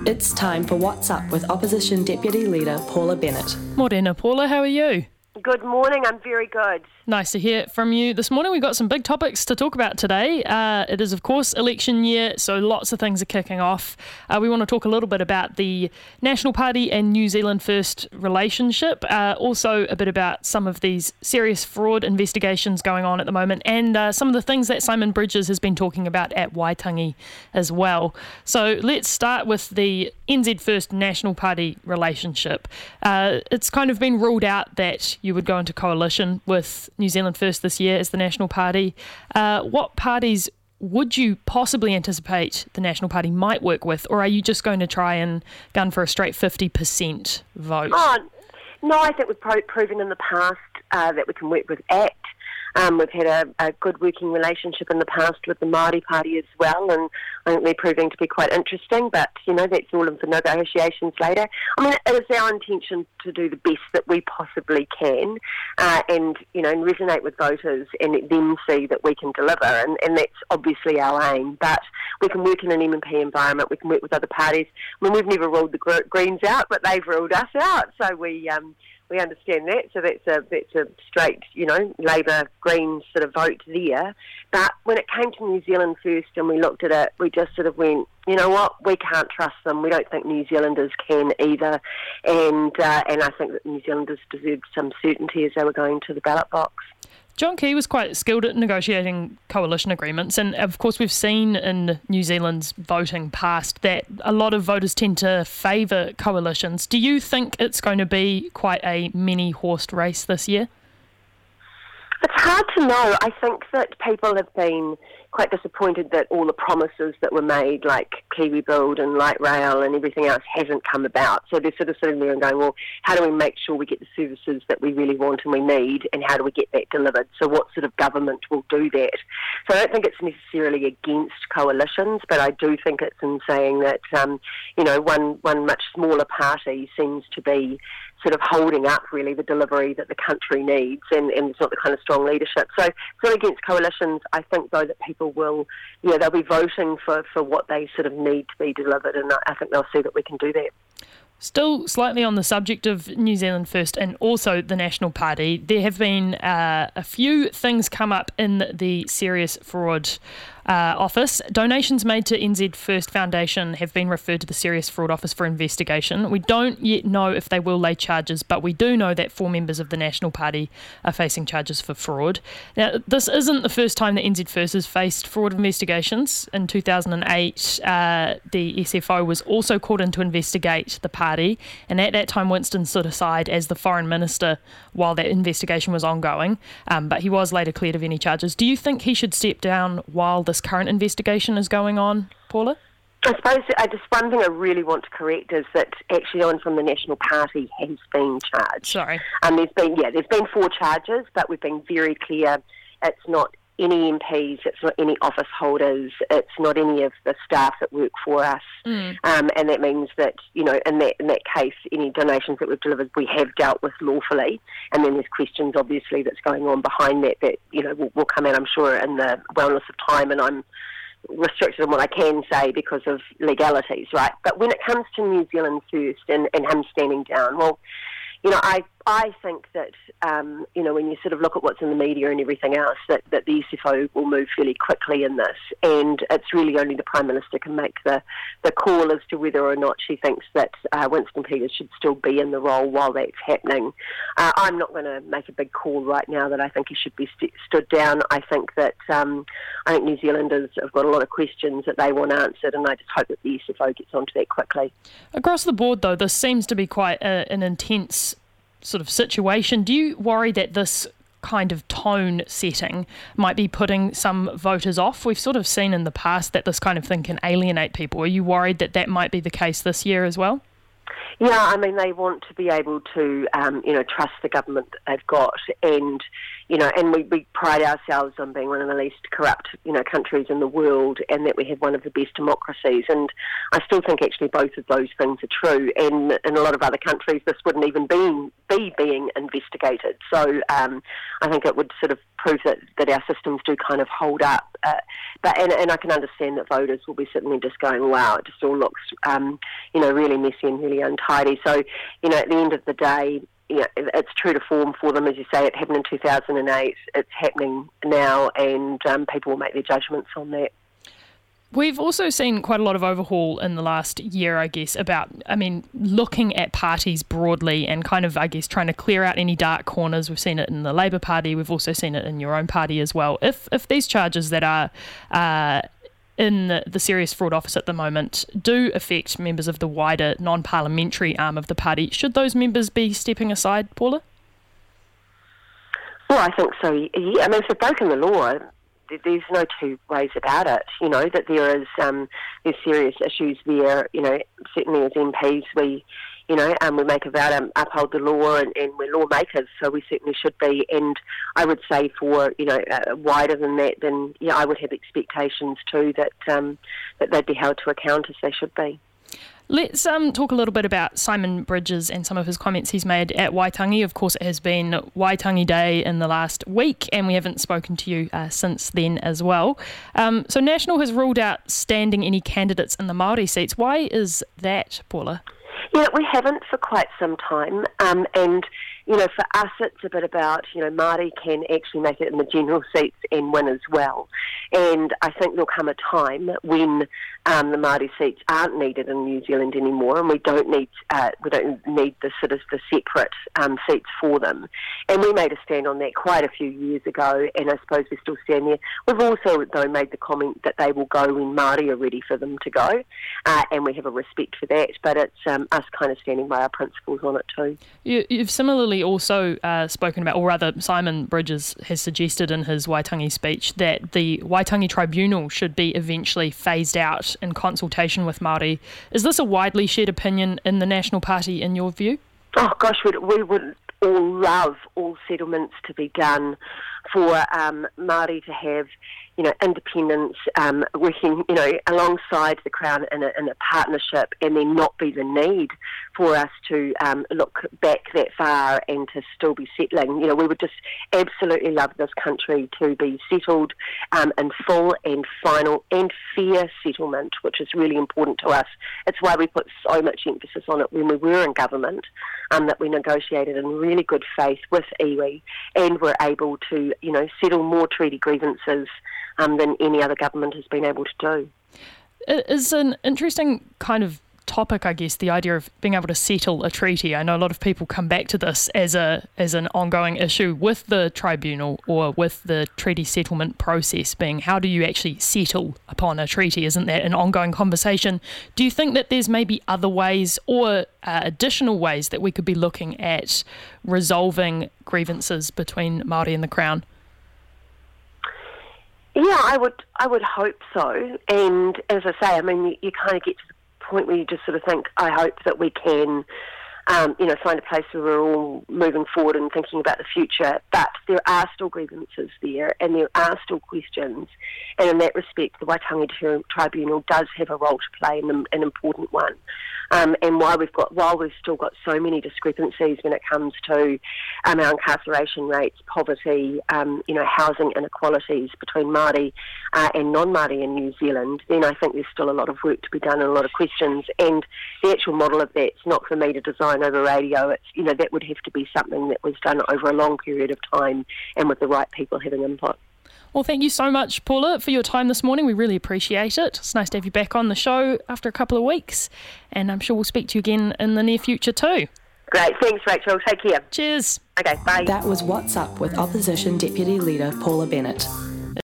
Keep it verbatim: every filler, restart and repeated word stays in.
It's time for What's Up with Opposition Deputy Leader Paula Bennett. Morena, Paula, how are you? Good morning, I'm very good. Nice to hear from you. This morning we've got some big topics to talk about today. Uh, it is, of course, election year, so lots of things are kicking off. Uh, we want to talk a little bit about the National Party and New Zealand First relationship, uh, also a bit about some of these serious fraud investigations going on at the moment, and uh, some of the things that Simon Bridges has been talking about at Waitangi as well. So let's start with the N Z First National Party relationship. Uh, it's kind of been ruled out that you would go into coalition with New Zealand First this year as the National Party. Uh, what parties would you possibly anticipate the National Party might work with, or are you just going to try and gun for a straight fifty percent vote? Oh, no, I think we've pro- proven in the past uh, that we can work with ACT. Um, we've had a, a good working relationship in the past with the Māori Party as well, and I think they're proving to be quite interesting, but, you know, that's all in for negotiations later. I mean, it is our intention to do the best that we possibly can uh, and, you know, resonate with voters and let them see that we can deliver, and, and that's obviously our aim, but we can work in an M and P environment, we can work with other parties. I mean, we've never ruled the Greens out, but they've ruled us out, so we... Um, We understand that, so that's a that's a straight, you know, Labour Greens sort of vote there. But when it came to New Zealand First and we looked at it, we just sort of went, you know what, we can't trust them. We don't think New Zealanders can either, and uh, and I think that New Zealanders deserved some certainty as they were going to the ballot box. John Key was quite skilled at negotiating coalition agreements, and of course we've seen in New Zealand's voting past that a lot of voters tend to favour coalitions. Do you think it's going to be quite a mini horse race this year? It's hard to know. I think that people have been quite disappointed that all the promises that were made, like Kiwi Build and Light Rail and everything else, hasn't come about. So they're sort of sitting there and going, well, how do we make sure we get the services that we really want and we need, and how do we get that delivered? So what sort of government will do that? So I don't think it's necessarily against coalitions, but I do think it's in saying that, um, you know, one, one much smaller party seems to be sort of holding up really the delivery that the country needs, and, and it's not the kind of strong leadership. So it's not against coalitions. I think though that people will, you know, they'll be voting for, for what they sort of need to be delivered, and I think they'll see that we can do that. Still slightly on the subject of New Zealand First and also the National Party, there have been uh, a few things come up in the serious fraud uh, office. Donations made to N Z First Foundation have been referred to the Serious Fraud Office for investigation. We don't yet know if they will lay charges, but we do know that four members of the National Party are facing charges for fraud. Now, this isn't the first time that N Z First has faced fraud investigations. In two thousand eight, uh, the S F O was also called in to investigate the party, and at that time Winston stood aside as the foreign minister while that investigation was ongoing, um, but he was later cleared of any charges. Do you think he should step down while this current investigation is going on, Paula? I suppose uh, just one thing I really want to correct is that actually no one from the National Party has been charged. Sorry. Um, there's been, yeah, there's been four charges, but we've been very clear it's not any M Ps, it's not any office holders, it's not any of the staff that work for us. Mm. Um, and that means that, you know, in that in that case, any donations that we've delivered, we have dealt with lawfully. And then there's questions, obviously, that's going on behind that that, you know, will, will come out, I'm sure, in the wellness of time, and I'm restricted on what I can say because of legalities, right? But when it comes to New Zealand First and, and him standing down, well, you know, I I think that, um, you know, when you sort of look at what's in the media and everything else, that, that the S F O will move fairly quickly in this. And it's really only the Prime Minister can make the, the call as to whether or not she thinks that uh, Winston Peters should still be in the role while that's happening. Uh, I'm not going to make a big call right now that I think he should be st- stood down. I think that um, I think New Zealanders have got a lot of questions that they want answered, and I just hope that the S F O gets onto that quickly. Across the board, though, this seems to be quite a, an intense sort of situation. Do you worry that this kind of tone setting might be putting some voters off? We've sort of seen in the past that this kind of thing can alienate people. Are you worried that that might be the case this year as well? Yeah, I mean, they want to be able to, um, you know, trust the government that they've got, and, you know, and we, we pride ourselves on being one of the least corrupt, you know, countries in the world, and that we have one of the best democracies. And I still think actually both of those things are true. And in a lot of other countries, this wouldn't even be be being investigated. So um, I think it would sort of prove that, that our systems do kind of hold up. Uh, but and, and I can understand that voters will be sitting there just going, wow, it just all looks, um, you know, really messy and really untidy. So, you know, at the end of the day, you know, it's true to form for them. As you say, it happened in two thousand eight. It's happening now, and um, people will make their judgments on that. We've also seen quite a lot of overhaul in the last year, I guess, about, I mean, looking at parties broadly and kind of, I guess, trying to clear out any dark corners. We've seen it in the Labour Party. We've also seen it in your own party as well. If if these charges that are uh, in the, the Serious Fraud Office at the moment do affect members of the wider non-parliamentary arm of the party, should those members be stepping aside, Paula? Well, I think so. Yeah, I mean, if they've broken the law, there's no two ways about it, you know, that there is um, there's serious issues there, you know, certainly as M Ps we, you know, um, we make a vow to uphold the law, and, and we're lawmakers, so we certainly should be. And I would say for, you know, uh, wider than that, then, yeah, I would have expectations too that, um, that they'd be held to account as they should be. Let's um, talk a little bit about Simon Bridges and some of his comments he's made at Waitangi. Of course, it has been Waitangi Day in the last week, and we haven't spoken to you uh, since then as well. Um, so National has ruled out standing any candidates in the Māori seats. Why is that, Paula? Yeah, we haven't for quite some time, um, and you know, for us it's a bit about, you know, Māori can actually make it in the general seats and win as well. And I think there'll come a time when um, the Māori seats aren't needed in New Zealand anymore, and we don't need uh, we don't need the sort of the separate um, seats for them. And we made a stand on that quite a few years ago, and I suppose we still stand there. We've also, though, made the comment that they will go when Māori are ready for them to go, uh, and we have a respect for that. But it's um, us kind of standing by our principles on it too. You, you've similarly also uh, spoken about, or rather Simon Bridges has suggested in his Waitangi speech that the Waitangi Tribunal should be eventually phased out in consultation with Māori. Is this a widely shared opinion in the National Party in your view? Oh gosh, we, we would all love all settlements to be done for um, Māori to have, you know, independence, um, working, you know, alongside the Crown in a, in a partnership, and then not be the need for us to um, look back that far and to still be settling. You know, we would just absolutely love this country to be settled um, in full and final and fair settlement, which is really important to us. It's why we put so much emphasis on it when we were in government, um, that we negotiated in really good faith with iwi and were able to, you know, settle more treaty grievances Um, than any other government has been able to do. It is an interesting kind of topic, I guess, the idea of being able to settle a treaty. I know a lot of people come back to this as a as an ongoing issue with the tribunal or with the treaty settlement process, being how do you actually settle upon a treaty? Isn't that an ongoing conversation? Do you think that there's maybe other ways or uh, additional ways that we could be looking at resolving grievances between Māori and the Crown? Yeah, I would I would hope so. And as I say, I mean, you, you kind of get to the point where you just sort of think, I hope that we can, um, you know, find a place where we're all moving forward and thinking about the future. But there are still grievances there, and there are still questions. And in that respect, the Waitangi Tribunal does have a role to play, and an important one. Um, and while we've got, while we've still got so many discrepancies when it comes to um, our incarceration rates, poverty, um, you know, housing inequalities between Māori uh, and non-Māori in New Zealand, then I think there's still a lot of work to be done and a lot of questions. And the actual model of that's not for me to design over radio. It's, you know, that would have to be something that was done over a long period of time and with the right people having input. Well, thank you so much, Paula, for your time this morning. We really appreciate it. It's nice to have you back on the show after a couple of weeks, and I'm sure we'll speak to you again in the near future too. Great. Thanks, Rachel. Take care. Cheers. Okay, bye. That was What's Up with Opposition Deputy Leader Paula Bennett.